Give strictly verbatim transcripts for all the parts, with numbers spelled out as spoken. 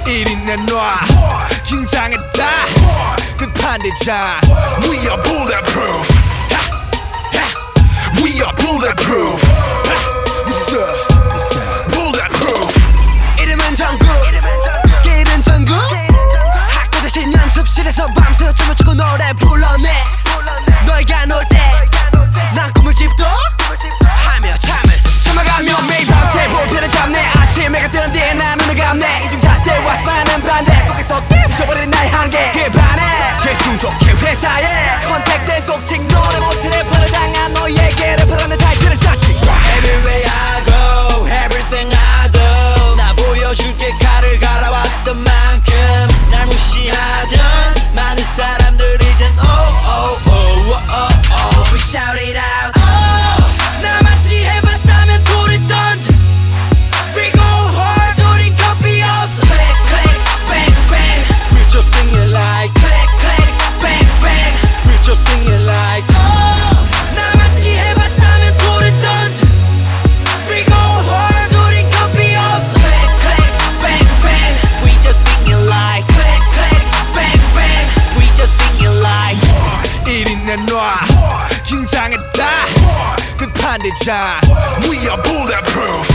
이리 내놔 긴장했다 끝판대장 We are bulletproof We are bulletproof What's up? Bulletproof 이름은 정국 스킬은 전국 학교 대신 연습실에서 밤새 춤을 추고 노래 불러내 너희가 놀 때 난 꿈을 집도 하며 잠을 참아가며 매일 밤새 볼펜을 잡네 아침 해가 뜨는 뒤에 난 눈을 감네 이중 잣대와 수많은 반대 속에서 부숴버리는 나의 한계 그에 반해 재수족해 회사에 컨택된 속칭 노래 못해 래퍼를 당한 너희에게 래퍼라는 타이틀을 쌓지 Everywhere I go, everything I do 나 보여줄게 칼을 갈아왔던 만큼 날 무시하던 많은 사람들 이젠 oh oh oh oh oh oh We shout it out 나같이 해봤다면 돌을 던져 We go hard 우린 겁이 없어 Click click bang bang We just sing it like click click bang bang We just sing it like 나같이 해봤다면 돌을 던져 We go hard 우린 겁이 없어 click click bang bang We just sing it like click click bang bang We just sing it like 이리 내놔 긴장했다 끝판대장 We are bulletproof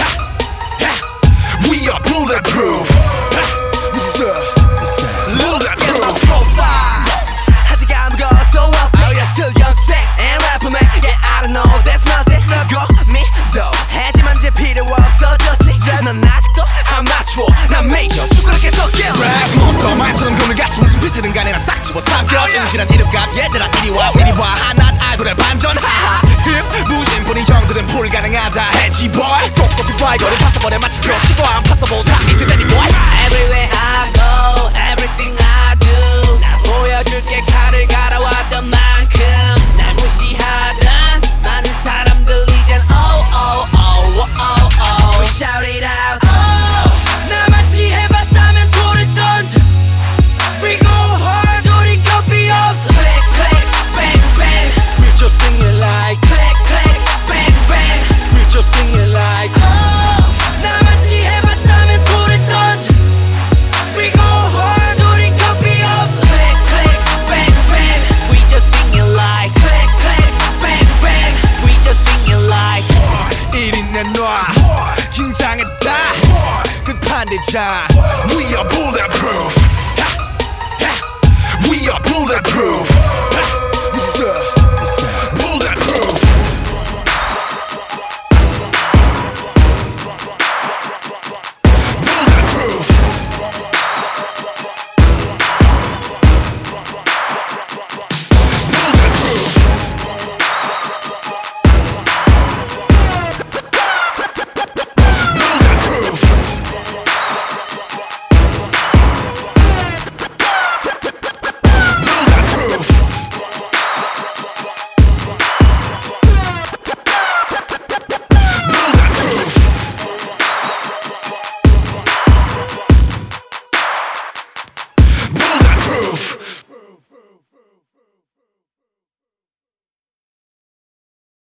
We are bulletproof What's up? Bulletproof 아직 아무것도 없대 Still 연습생 and rapper man Yeah I don't know that's nothing Go me though 하지만 이제 필요 없어졌지 넌 아직도 아마추어 난 메이저 두그럽게 섞여 Rap monster 말처럼 그물같이 무슨 비트는 간에 나 싹 집어삼켜 진실한 이름값 얘들아 이리 와 이리 와 하나 아이돌의 반전 하하 힙 무심분이 형들은 불가능하다 해지 boy 똑똑히 봐 이거를 파서버려 마치 표치고 안 파서볼 다 이제 되니 boy Everywhere I go, everything I do 나 보여줄게 칼을 갈아왔던 만큼 날 무시하던 많은 사람들 이젠 oh oh oh oh oh oh We shout it out 나같이 해봤다면 돌을 던져 We go hard 우린 겁이 없어 Click click bang bang We just sing it like click click bang bang We just sing it like 나같이 해봤다면 돌을 던져 We go hard 우린 겁이 없어 click click bang bang We just sing it like click click bang bang We just sing it like 이리 내놔 긴장했다 끝판대장 We are bulletproof We are bulletproof What's up?